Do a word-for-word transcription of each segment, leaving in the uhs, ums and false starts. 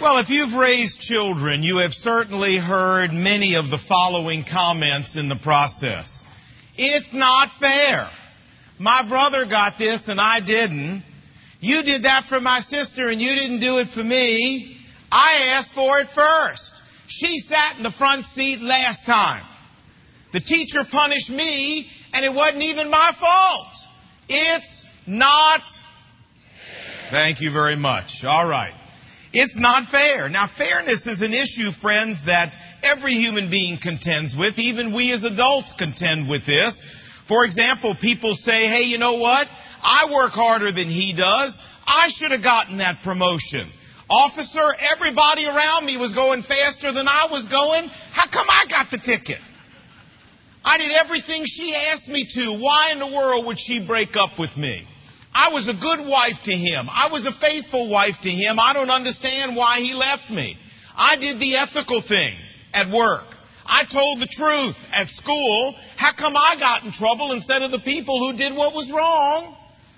Well, if you've raised children, you have certainly heard many of the following comments in the process. It's not fair. My brother got this and I didn't. You did that for my sister and you didn't do it for me. I asked for it first. She sat in the front seat last time. The teacher punished me and it wasn't even my fault. It's not. Thank you very much. All right. It's not fair. Now, fairness is an issue, friends, that every human being contends with. Even we as adults contend with this. For example, people say, hey, you know what? I work harder than he does. I should have gotten that promotion. Officer, everybody around me was going faster than I was going. How come I got the ticket? I did everything she asked me to. Why in the world would she break up with me? I was a good wife to him. I was a faithful wife to him. I don't understand why he left me. I did the ethical thing at work. I told the truth at school. How come I got in trouble instead of the people who did what was wrong?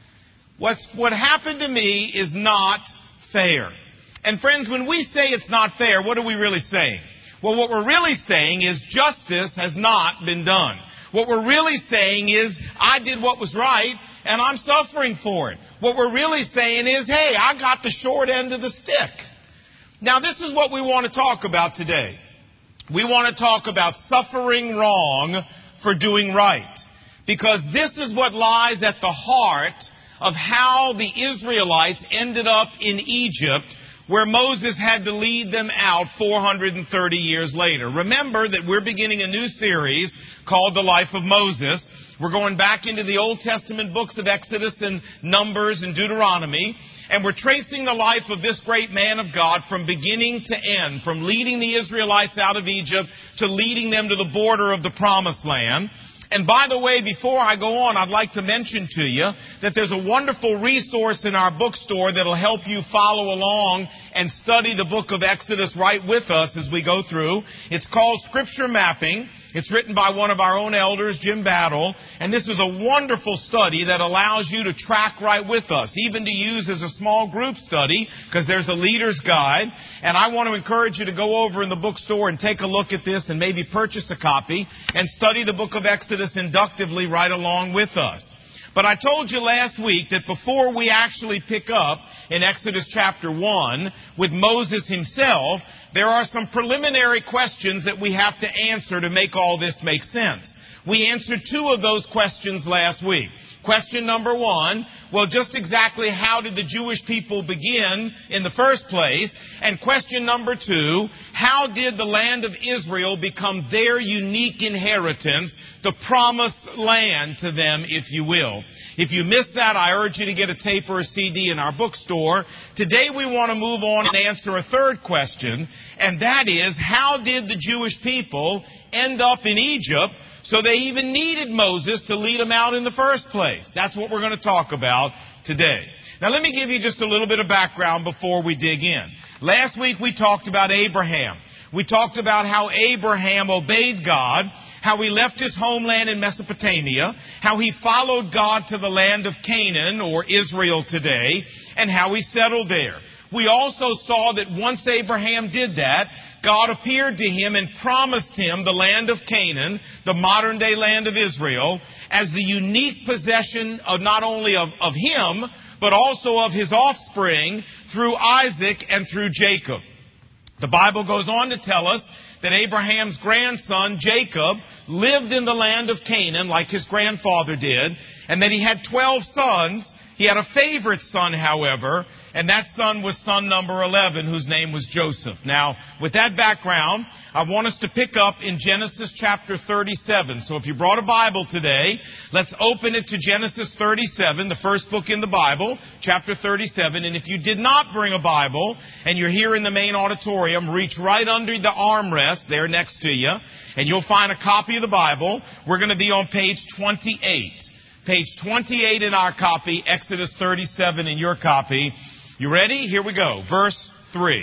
What's, what happened to me is not fair. And friends, when we say it's not fair, what are we really saying? Well, what we're really saying is justice has not been done. What we're really saying is I did what was right and I'm suffering for it. What we're really saying is, hey, I got the short end of the stick. Now, this is what we want to talk about today. We want to talk about suffering wrong for doing right. Because this is what lies at the heart of how the Israelites ended up in Egypt, where Moses had to lead them out four hundred thirty years later. Remember that we're beginning a new series called The Life of Moses. We're going back into the Old Testament books of Exodus and Numbers and Deuteronomy, and we're tracing the life of this great man of God from beginning to end, from leading the Israelites out of Egypt to leading them to the border of the Promised Land. And by the way, before I go on, I'd like to mention to you that there's a wonderful resource in our bookstore that'll help you follow along and study the book of Exodus right with us as we go through. It's called Scripture Mapping. It's written by one of our own elders, Jim Battle, and this is a wonderful study that allows you to track right with us, even to use as a small group study, because there's a leader's guide. And I want to encourage you to go over in the bookstore and take a look at this and maybe purchase a copy and study the book of Exodus inductively right along with us. But I told you last week that before we actually pick up in Exodus chapter one with Moses himself, there are some preliminary questions that we have to answer to make all this make sense. We answered two of those questions last week. Question number one, well, just exactly how did the Jewish people begin in the first place? And question number two, how did the land of Israel become their unique inheritance, the promised land to them, if you will? If you missed that, I urge you to get a tape or a C D in our bookstore. Today we want to move on and answer a third question, and that is, how did the Jewish people end up in Egypt so they even needed Moses to lead them out in the first place? That's what we're going to talk about today. Now let me give you just a little bit of background before we dig in. Last week we talked about Abraham. We talked about how Abraham obeyed God, how he left his homeland in Mesopotamia, how he followed God to the land of Canaan, or Israel today, and how he settled there. We also saw that once Abraham did that, God appeared to him and promised him the land of Canaan, the modern-day land of Israel, as the unique possession of not only of, of him, but also of his offspring through Isaac and through Jacob. The Bible goes on to tell us that Abraham's grandson, Jacob, lived in the land of Canaan like his grandfather did, and that he had twelve sons. He had a favorite son, however, and that son was son number eleven, whose name was Joseph. Now, with that background, I want us to pick up in Genesis chapter thirty-seven. So if you brought a Bible today, let's open it to Genesis thirty-seven, the first book in the Bible, chapter thirty-seven. And if you did not bring a Bible and you're here in the main auditorium, reach right under the armrest there next to you, and you'll find a copy of the Bible. We're going to be on page twenty-eight. Page twenty-eight in our copy, Exodus thirty-seven in your copy. You ready? Here we go. Verse three.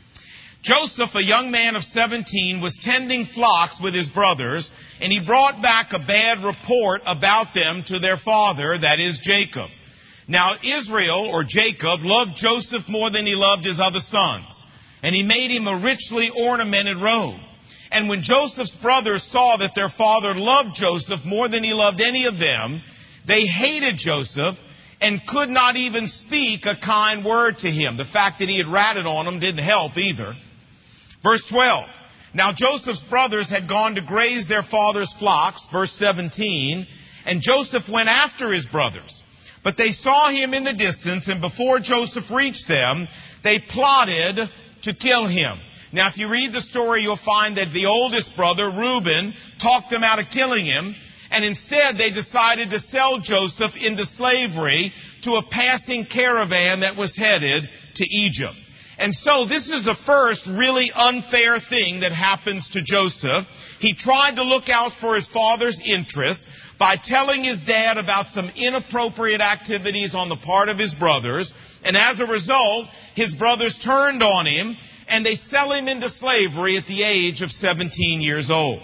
Joseph, a young man of seventeen, was tending flocks with his brothers, and he brought back a bad report about them to their father, that is Jacob. Now Israel, or Jacob, loved Joseph more than he loved his other sons. and he made him a richly ornamented robe. And when Joseph's brothers saw that their father loved Joseph more than he loved any of them, they hated Joseph and could not even speak a kind word to him. The fact that he had ratted on them didn't help either. Verse twelve. Now Joseph's brothers had gone to graze their father's flocks, verse seventeen, and Joseph went after his brothers. But they saw him in the distance, and before Joseph reached them, they plotted to kill him. Now, if you read the story, you'll find that the oldest brother, Reuben, talked them out of killing him, and instead they decided to sell Joseph into slavery to a passing caravan that was headed to Egypt. And so this is the first really unfair thing that happens to Joseph. He tried to look out for his father's interests by telling his dad about some inappropriate activities on the part of his brothers, and as a result, his brothers turned on him, and they sell him into slavery at the age of seventeen years old.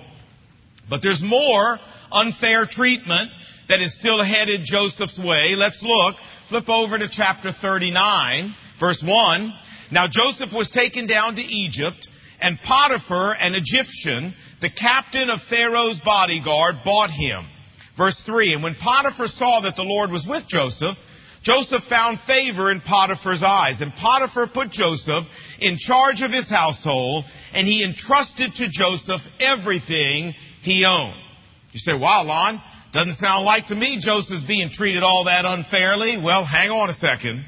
But there's more unfair treatment that is still headed Joseph's way. Let's look. Flip over to chapter thirty-nine, verse one. Now Joseph was taken down to Egypt, and Potiphar, an Egyptian, the captain of Pharaoh's bodyguard, bought him. Verse three. And when Potiphar saw that the Lord was with Joseph, Joseph found favor in Potiphar's eyes. And Potiphar put Joseph in charge of his household, and he entrusted to Joseph everything he owned. You say, wow, Lon, doesn't sound like to me Joseph's being treated all that unfairly. Well, hang on a second.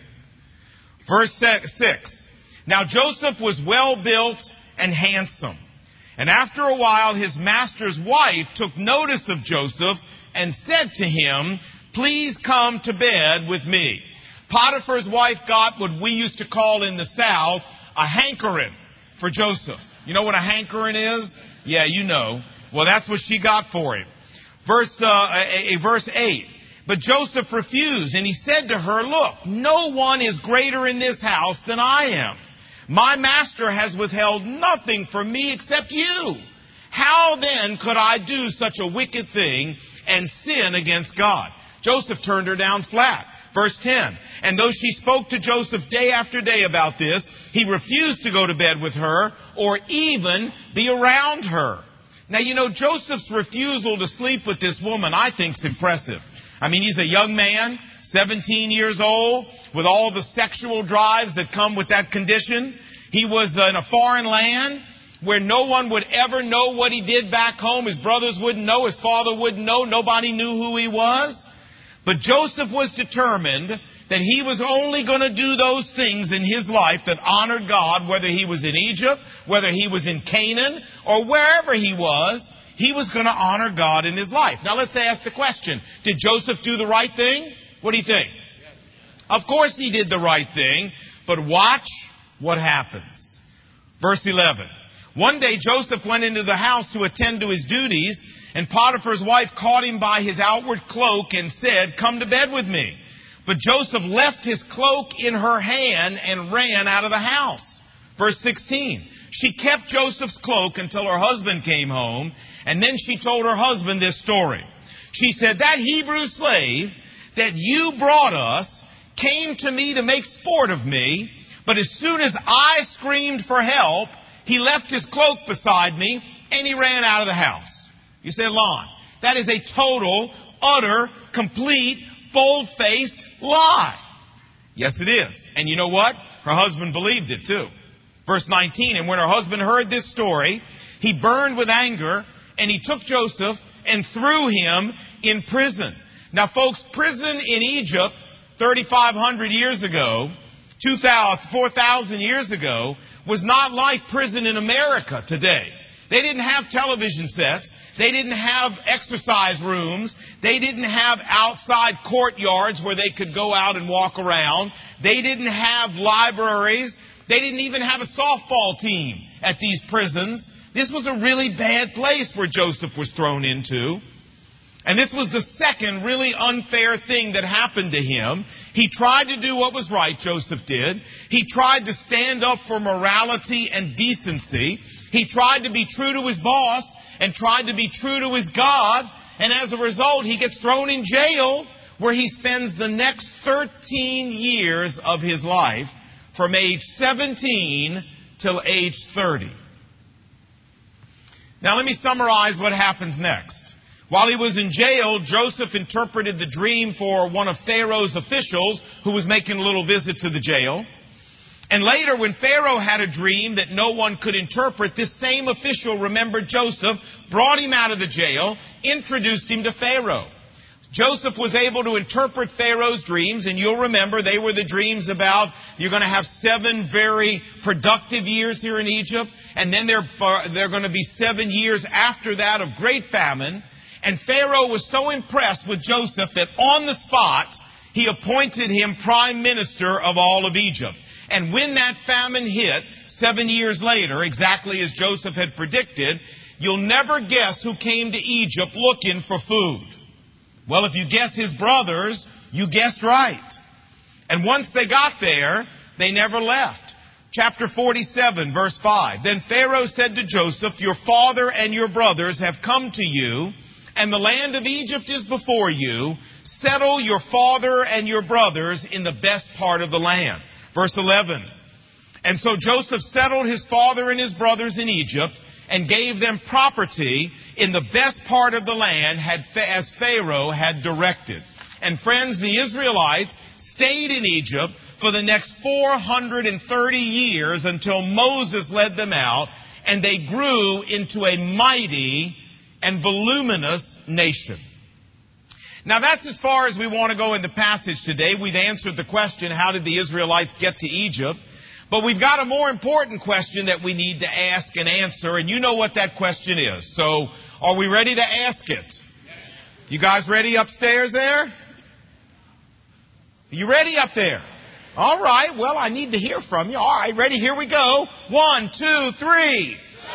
Verse six. Now Joseph was well built and handsome. And after a while, his master's wife took notice of Joseph and said to him, please come to bed with me. Potiphar's wife got what we used to call in the South a hankering for Joseph. You know what a hankering is? Yeah, you know. Well, that's what she got for him. Verse, uh, a, a, verse eight. But Joseph refused, and he said to her, look, no one is greater in this house than I am. My master has withheld nothing from me except you. How then could I do such a wicked thing and sin against God? Joseph turned her down flat. Verse ten. And though she spoke to Joseph day after day about this, he refused to go to bed with her or even be around her. Now, you know, Joseph's refusal to sleep with this woman, I think, is impressive. I mean, he's a young man, seventeen years old, with all the sexual drives that come with that condition. He was in a foreign land where no one would ever know what he did back home. His brothers wouldn't know. His father wouldn't know. Nobody knew who he was. But Joseph was determined that he was only going to do those things in his life that honored God, whether he was in Egypt, whether he was in Canaan, or wherever he was, he was going to honor God in his life. Now let's ask the question, did Joseph do the right thing? What do you think? Yes. Of course he did the right thing, but watch what happens. Verse eleven. One day Joseph went into the house to attend to his duties, and Potiphar's wife caught him by his outward cloak and said, come to bed with me. But Joseph left his cloak in her hand and ran out of the house. Verse sixteen. She kept Joseph's cloak until her husband came home, and then she told her husband this story. She said, that Hebrew slave that you brought us came to me to make sport of me, but as soon as I screamed for help, he left his cloak beside me, and he ran out of the house. You say, Lon, that is a total, utter, complete, bold-faced lie. Yes, it is. And you know what? Her husband believed it too. Verse nineteen, and when her husband heard this story, he burned with anger, and he took Joseph and threw him in prison. Now, folks, prison in Egypt thirty-five hundred years ago, four thousand years ago, was not like prison in America today. They didn't have television sets. They didn't have exercise rooms. They didn't have outside courtyards where they could go out and walk around. They didn't have libraries. They didn't even have a softball team at these prisons. This was a really bad place where Joseph was thrown into. And this was the second really unfair thing that happened to him. He tried to do what was right, Joseph did. He tried to stand up for morality and decency. He tried to be true to his boss and tried to be true to his God. And as a result, he gets thrown in jail where he spends the next thirteen years of his life from age seventeen till age thirty. Now let me summarize what happens next. While he was in jail, Joseph interpreted the dream for one of Pharaoh's officials who was making a little visit to the jail. And later, when Pharaoh had a dream that no one could interpret, this same official remembered Joseph, brought him out of the jail, introduced him to Pharaoh. Joseph was able to interpret Pharaoh's dreams, and you'll remember they were the dreams about you're going to have seven very productive years here in Egypt, and then there are going to be seven years after that of great famine. And Pharaoh was so impressed with Joseph that on the spot, he appointed him prime minister of all of Egypt. And when that famine hit, seven years later, exactly as Joseph had predicted, you'll never guess who came to Egypt looking for food. Well, if you guess his brothers, you guessed right. And once they got there, they never left. Chapter forty-seven, verse five. Then Pharaoh said to Joseph, your father and your brothers have come to you, and the land of Egypt is before you. Settle your father and your brothers in the best part of the land. Verse eleven. And so Joseph settled his father and his brothers in Egypt and gave them property in the best part of the land as Pharaoh had directed. And friends, the Israelites stayed in Egypt for the next four hundred thirty years until Moses led them out, and they grew into a mighty and voluminous nation. Now that's as far as we want to go in the passage today. We've answered the question, how did the Israelites get to Egypt? But we've got a more important question that we need to ask and answer, and you know what that question is. So, are we ready to ask it? Yes. You guys ready upstairs there? You ready up there? All right, well, I need to hear from you. All right, ready? Here we go. One, two, three.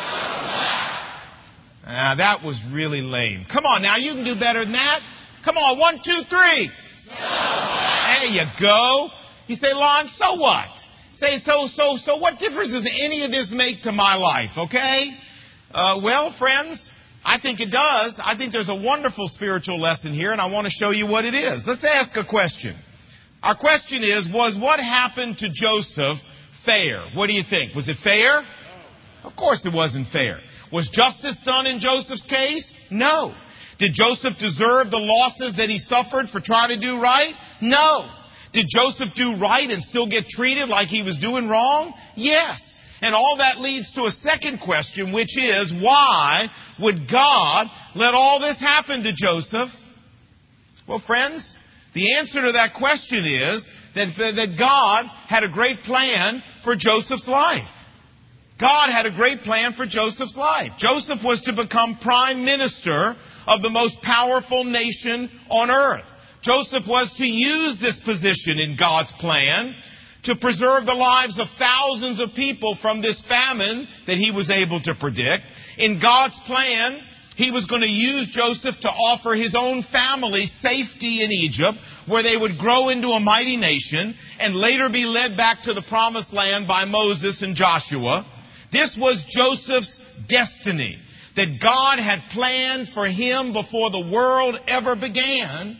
Ah, that was really lame. Come on now, you can do better than that. Come on, one, two, three. There you go. You say, Lon, so what? Say, so, so, so what difference does any of this make to my life, okay? Uh, well, friends, I think it does. I think there's a wonderful spiritual lesson here, and I want to show you what it is. Let's ask a question. Our question is, was what happened to Joseph fair? What do you think? Was it fair? No. Of course it wasn't fair. Was justice done in Joseph's case? No. Did Joseph deserve the losses that he suffered for trying to do right? No. Did Joseph do right and still get treated like he was doing wrong? Yes. And all that leads to a second question, which is, why would God let all this happen to Joseph? Well, friends, the answer to that question is that, that God had a great plan for Joseph's life. God had a great plan for Joseph's life. Joseph was to become prime minister of the most powerful nation on earth. Joseph was to use this position in God's plan to preserve the lives of thousands of people from this famine that he was able to predict. In God's plan, he was going to use Joseph to offer his own family safety in Egypt, where they would grow into a mighty nation and later be led back to the promised land by Moses and Joshua. This was Joseph's destiny that God had planned for him before the world ever began.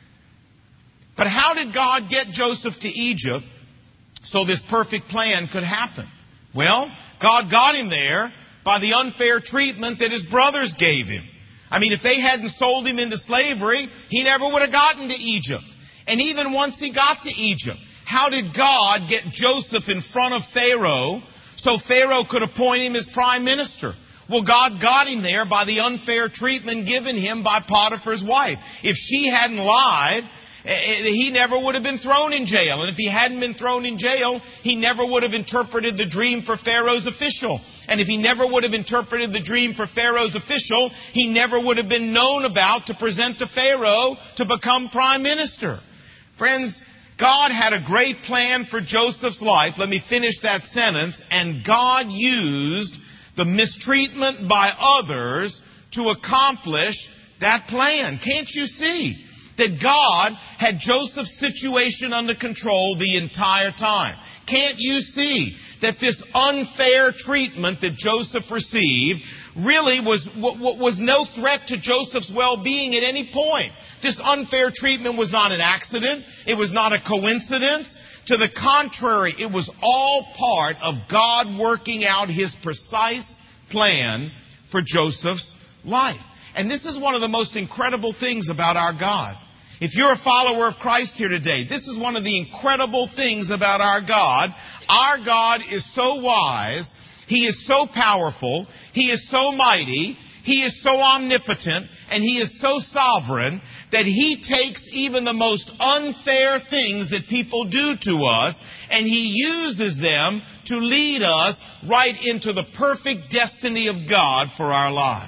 But how did God get Joseph to Egypt so this perfect plan could happen? Well, God got him there by the unfair treatment that his brothers gave him. I mean, if they hadn't sold him into slavery, he never would have gotten to Egypt. And even once he got to Egypt, how did God get Joseph in front of Pharaoh so Pharaoh could appoint him as prime minister? Well, God got him there by the unfair treatment given him by Potiphar's wife. If she hadn't lied, he never would have been thrown in jail. And if he hadn't been thrown in jail, he never would have interpreted the dream for Pharaoh's official. And if he never would have interpreted the dream for Pharaoh's official, he never would have been known about to present to Pharaoh to become prime minister. Friends, God had a great plan for Joseph's life. Let me finish that sentence. And God used the mistreatment by others to accomplish that plan. Can't you see that God had Joseph's situation under control the entire time? Can't you see that this unfair treatment that Joseph received really was, was no threat to Joseph's well-being at any point? This unfair treatment was not an accident. It was not a coincidence. To the contrary, it was all part of God working out His precise plan for Joseph's life. And this is one of the most incredible things about our God. If you're a follower of Christ here today, this is one of the incredible things about our God. Our God is so wise. He is so powerful. He is so mighty. He is so omnipotent. And He is so sovereign that He takes even the most unfair things that people do to us, and He uses them to lead us right into the perfect destiny of God for our lives.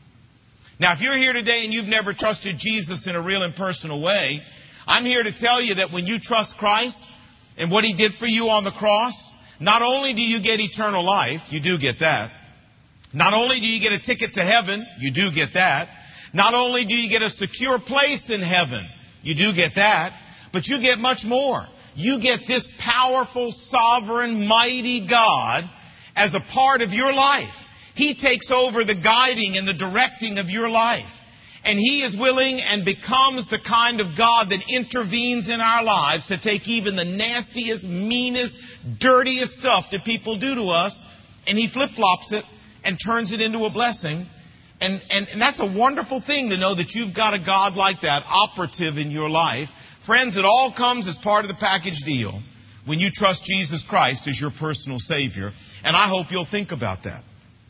Now, if you're here today and you've never trusted Jesus in a real and personal way, I'm here to tell you that when you trust Christ and what He did for you on the cross, not only do you get eternal life, you do get that. Not only do you get a ticket to heaven, you do get that. Not only do you get a secure place in heaven, you do get that, but you get much more. You get this powerful, sovereign, mighty God as a part of your life. He takes over the guiding and the directing of your life. And He is willing and becomes the kind of God that intervenes in our lives to take even the nastiest, meanest, dirtiest stuff that people do to us, and He flip-flops it and turns it into a blessing. And, and, and that's a wonderful thing to know that you've got a God like that operative in your life. Friends, it all comes as part of the package deal when you trust Jesus Christ as your personal Savior. And I hope you'll think about that.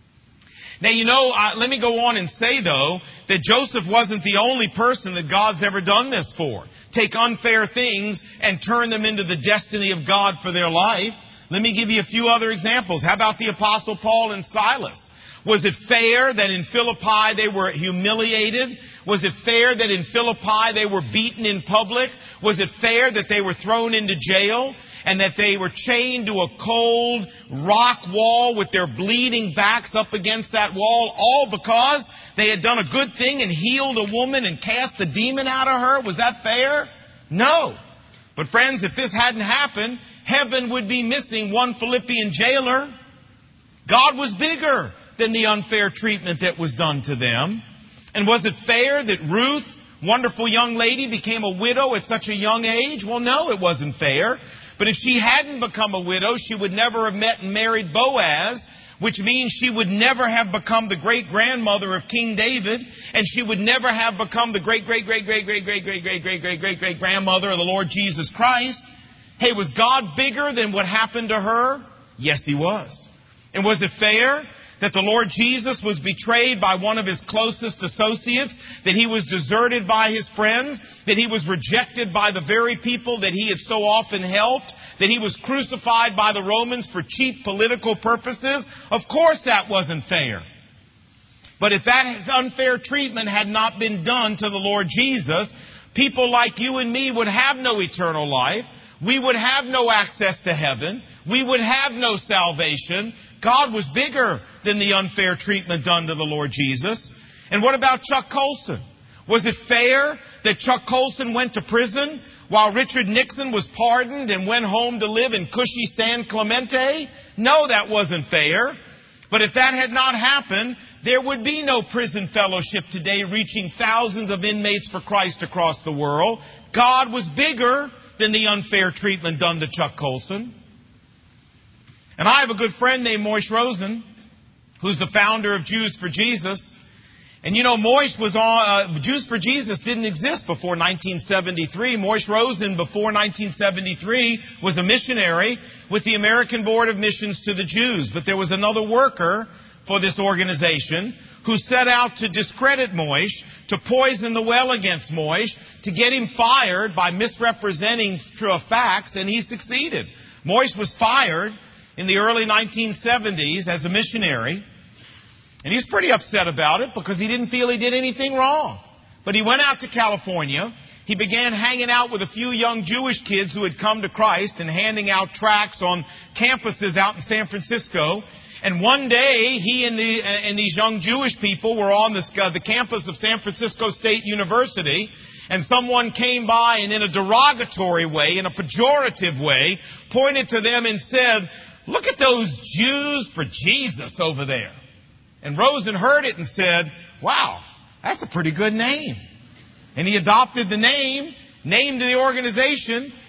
Now, you know, uh, let me go on and say, though, that Joseph wasn't the only person that God's ever done this for. Take unfair things and turn them into the destiny of God for their life. Let me give you a few other examples. How about the Apostle Paul and Silas? Was it fair that in Philippi they were humiliated? Was it fair that in Philippi they were beaten in public? Was it fair that they were thrown into jail and that they were chained to a cold rock wall with their bleeding backs up against that wall, all because they had done a good thing and healed a woman and cast the demon out of her? Was that fair? No. But friends, if this hadn't happened, heaven would be missing one Philippian jailer. God was bigger than the unfair treatment that was done to them. And was it fair that Ruth, wonderful young lady, became a widow at such a young age? Well, no, it wasn't fair. But if she hadn't become a widow, she would never have met and married Boaz, which means she would never have become the great-grandmother of King David, and she would never have become the great-great-great-great-great-great-great-great-great-great-great-grandmother of the Lord Jesus Christ. Hey, was God bigger than what happened to her? Yes, He was. And was it fair that the Lord Jesus was betrayed by one of His closest associates, that He was deserted by His friends, that He was rejected by the very people that He had so often helped, that He was crucified by the Romans for cheap political purposes? Of course that wasn't fair. But if that unfair treatment had not been done to the Lord Jesus, people like you and me would have no eternal life. We would have no access to heaven. We would have no salvation. God was bigger than the unfair treatment done to the Lord Jesus. And what about Chuck Colson? Was it fair that Chuck Colson went to prison while Richard Nixon was pardoned and went home to live in cushy San Clemente? No, that wasn't fair. But if that had not happened, there would be no prison fellowship today reaching thousands of inmates for Christ across the world. God was bigger than the unfair treatment done to Chuck Colson. And I have a good friend named Moish Rosen, who's the founder of Jews for Jesus. And you know, Moish was on, uh, Jews for Jesus didn't exist before nineteen seventy-three. Moish Rosen, before nineteen seventy-three, was a missionary with the American Board of Missions to the Jews. But there was another worker for this organization who set out to discredit Moish, to poison the well against Moish, to get him fired by misrepresenting true facts, and he succeeded. Moish was fired in the early nineteen seventies as a missionary. And he was pretty upset about it because he didn't feel he did anything wrong. But he went out to California. He began hanging out with a few young Jewish kids who had come to Christ and handing out tracts on campuses out in San Francisco. And one day, he and, the, and these young Jewish people were on this, uh, the campus of San Francisco State University. And someone came by and in a derogatory way, in a pejorative way, pointed to them and said, "Look at those Jews for Jesus over there." And Rosen heard it and said, "Wow, that's a pretty good name." And he adopted the name, named the organization,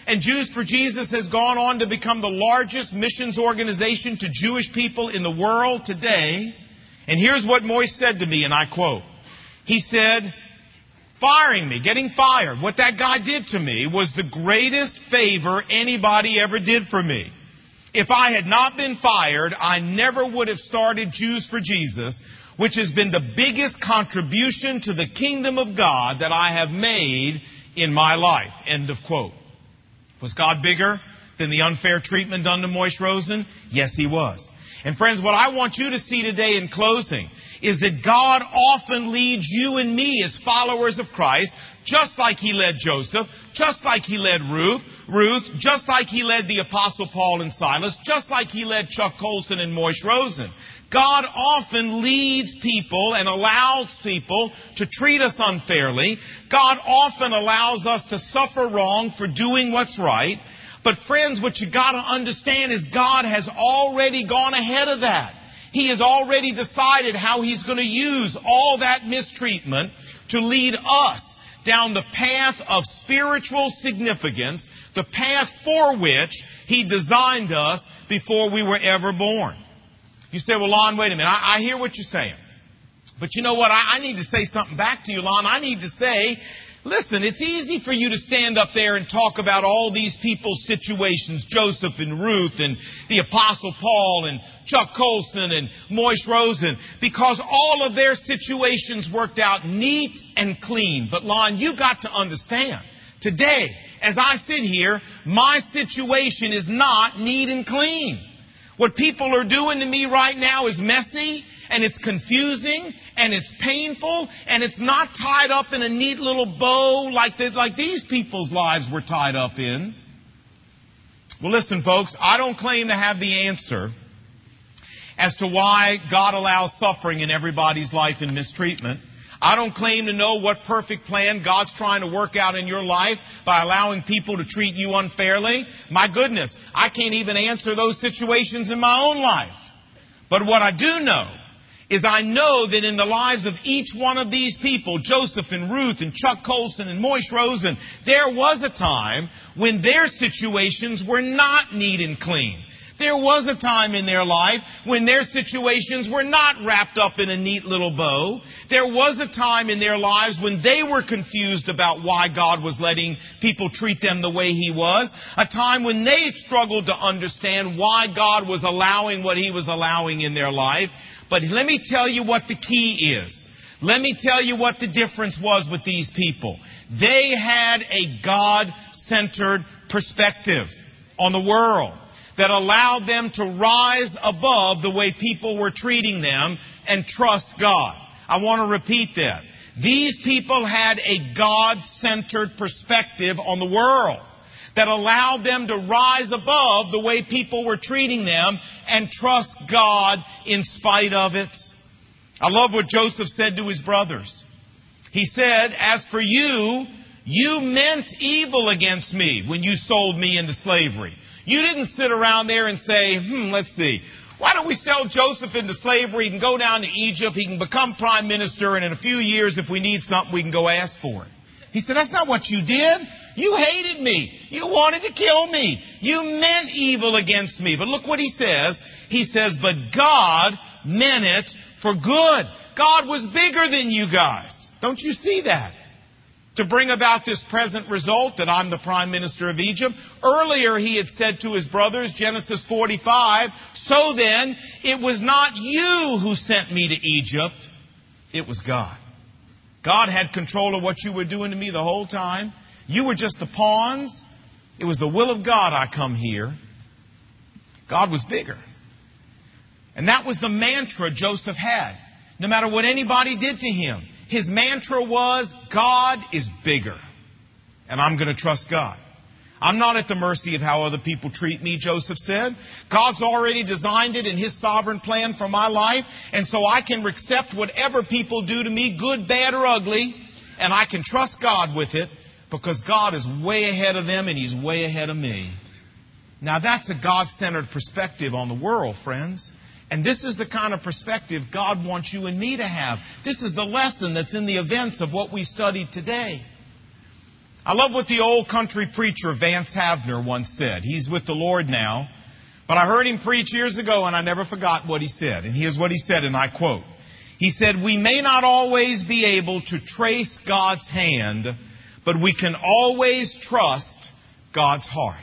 And Jews for Jesus has gone on to become the largest missions organization to Jewish people in the world today. And here's what Moise said to me, and I quote. He said, firing me, getting fired, what that guy did to me was the greatest favor anybody ever did for me. If I had not been fired, I never would have started Jews for Jesus, which has been the biggest contribution to the kingdom of God that I have made in my life. End of quote. Was God bigger than the unfair treatment done to Moise Rosen? Yes, He was. And friends, what I want you to see today in closing is that God often leads you and me as followers of Christ, just like He led Joseph, just like He led Ruth, Ruth, just like He led the Apostle Paul and Silas, just like He led Chuck Colson and Moise Rosen. God often leads people and allows people to treat us unfairly. God often allows us to suffer wrong for doing what's right. But friends, what you got to understand is God has already gone ahead of that. He has already decided how He's going to use all that mistreatment to lead us down the path of spiritual significance, the path for which He designed us before we were ever born. You say, well, Lon, wait a minute. I, I hear what you're saying. But you know what? I, I need to say something back to you, Lon. I need to say, listen, it's easy for you to stand up there and talk about all these people's situations, Joseph and Ruth and the Apostle Paul and Chuck Colson and Moise Rosen, because all of their situations worked out neat and clean. But Lon, you got to understand, today, as I sit here, my situation is not neat and clean. What people are doing to me right now is messy, and it's confusing, and it's painful, and it's not tied up in a neat little bow like, the, like these people's lives were tied up in. Well, listen, folks, I don't claim to have the answer as to why God allows suffering in everybody's life and mistreatment. I don't claim to know what perfect plan God's trying to work out in your life by allowing people to treat you unfairly. My goodness, I can't even answer those situations in my own life. But what I do know is I know that in the lives of each one of these people, Joseph and Ruth and Chuck Colson and Moise Rosen, there was a time when their situations were not neat and clean. There was a time in their life when their situations were not wrapped up in a neat little bow. There was a time in their lives when they were confused about why God was letting people treat them the way He was. A time when they struggled to understand why God was allowing what He was allowing in their life. But let me tell you what the key is. Let me tell you what the difference was with these people. They had a God-centered perspective on the world that allowed them to rise above the way people were treating them and trust God. I want to repeat that. These people had a God-centered perspective on the world that allowed them to rise above the way people were treating them and trust God in spite of it. I love what Joseph said to his brothers. He said, as for you, you meant evil against me when you sold me into slavery. You didn't sit around there and say, hmm, let's see, why don't we sell Joseph into slavery? He can go down to Egypt, he can become prime minister, and in a few years, if we need something, we can go ask for it. He said, that's not what you did. You hated me. You wanted to kill me. You meant evil against me. But look what he says. He says, but God meant it for good. God was bigger than you guys. Don't you see that? To bring about this present result that I'm the prime minister of Egypt. Earlier he had said to his brothers, Genesis forty-five, so then it was not you who sent me to Egypt, it was God. God had control of what you were doing to me the whole time. You were just the pawns. It was the will of God I come here. God was bigger. And that was the mantra Joseph had. No matter what anybody did to him, his mantra was, God is bigger, and I'm going to trust God. I'm not at the mercy of how other people treat me, Joseph said. God's already designed it in His sovereign plan for my life, and so I can accept whatever people do to me, good, bad, or ugly, and I can trust God with it because God is way ahead of them and He's way ahead of me. Now that's a God-centered perspective on the world, friends. And this is the kind of perspective God wants you and me to have. This is the lesson that's in the events of what we studied today. I love what the old country preacher Vance Havner once said. He's with the Lord now, but I heard him preach years ago and I never forgot what he said. And here's what he said, and I quote. He said, "We may not always be able to trace God's hand, but we can always trust God's heart."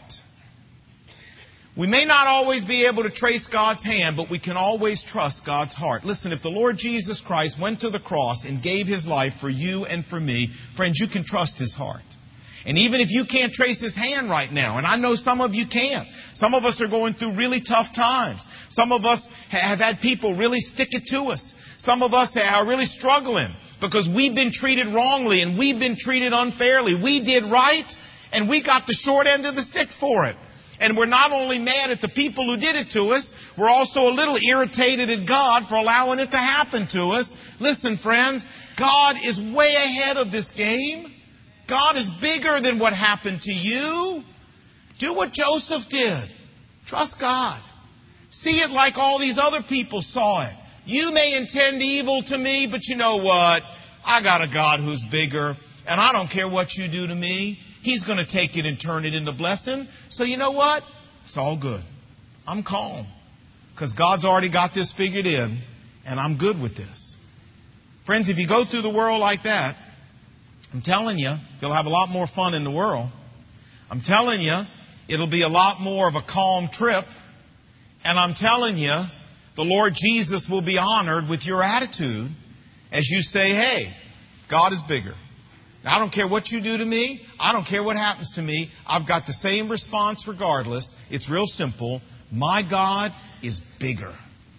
We may not always be able to trace God's hand, but we can always trust God's heart. Listen, if the Lord Jesus Christ went to the cross and gave His life for you and for me, friends, you can trust His heart. And even if you can't trace His hand right now, and I know some of you can't. Some of us are going through really tough times. Some of us have had people really stick it to us. Some of us are really struggling because we've been treated wrongly and we've been treated unfairly. We did right and we got the short end of the stick for it. And we're not only mad at the people who did it to us, we're also a little irritated at God for allowing it to happen to us. Listen, friends, God is way ahead of this game. God is bigger than what happened to you. Do what Joseph did. Trust God. See it like all these other people saw it. You may intend evil to me, but you know what? I got a God who's bigger, and I don't care what you do to me. He's going to take it and turn it into blessing. So you know what? It's all good. I'm calm. Because God's already got this figured in, and I'm good with this. Friends, if you go through the world like that, I'm telling you, you'll have a lot more fun in the world. I'm telling you, it'll be a lot more of a calm trip. And I'm telling you, the Lord Jesus will be honored with your attitude as you say, hey, God is bigger. I don't care what you do to me. I don't care what happens to me. I've got the same response regardless. It's real simple. My God is bigger.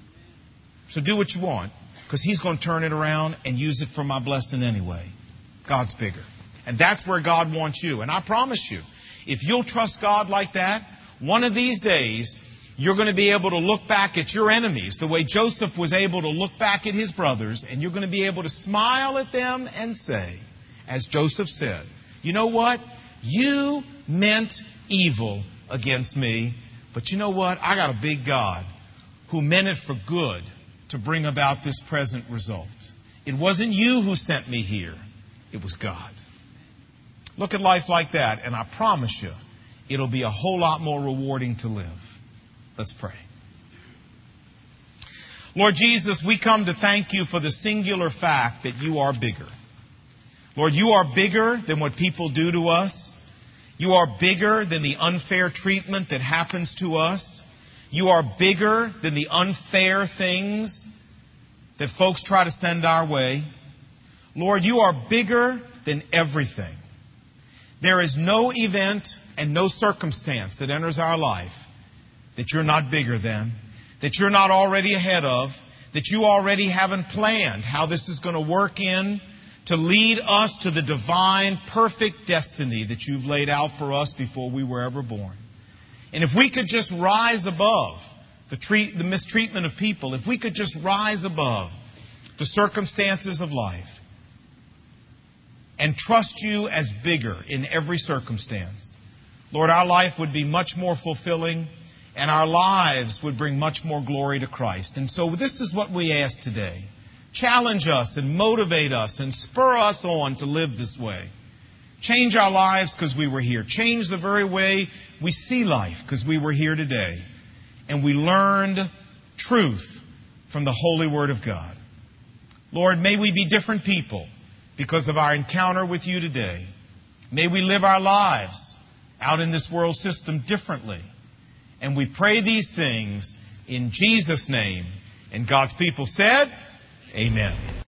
So do what you want, because He's going to turn it around and use it for my blessing anyway. God's bigger. And that's where God wants you. And I promise you, if you'll trust God like that, one of these days, you're going to be able to look back at your enemies the way Joseph was able to look back at his brothers, and you're going to be able to smile at them and say, as Joseph said, you know what? You meant evil against me, but you know what? I got a big God who meant it for good to bring about this present result. It wasn't you who sent me here. It was God. Look at life like that, and I promise you, it'll be a whole lot more rewarding to live. Let's pray. Lord Jesus, we come to thank You for the singular fact that You are bigger. Lord, You are bigger than what people do to us. You are bigger than the unfair treatment that happens to us. You are bigger than the unfair things that folks try to send our way. Lord, You are bigger than everything. There is no event and no circumstance that enters our life that You're not bigger than, that You're not already ahead of, that You already haven't planned how this is going to work in to lead us to the divine, perfect destiny that You've laid out for us before we were ever born. And if we could just rise above the, treat, the mistreatment of people, if we could just rise above the circumstances of life and trust You as bigger in every circumstance, Lord, our life would be much more fulfilling and our lives would bring much more glory to Christ. And so this is what we ask today. Challenge us and motivate us and spur us on to live this way. Change our lives because we were here. Change the very way we see life because we were here today. And we learned truth from the holy Word of God. Lord, may we be different people because of our encounter with You today. May we live our lives out in this world system differently. And we pray these things in Jesus' name. And God's people said, Amen.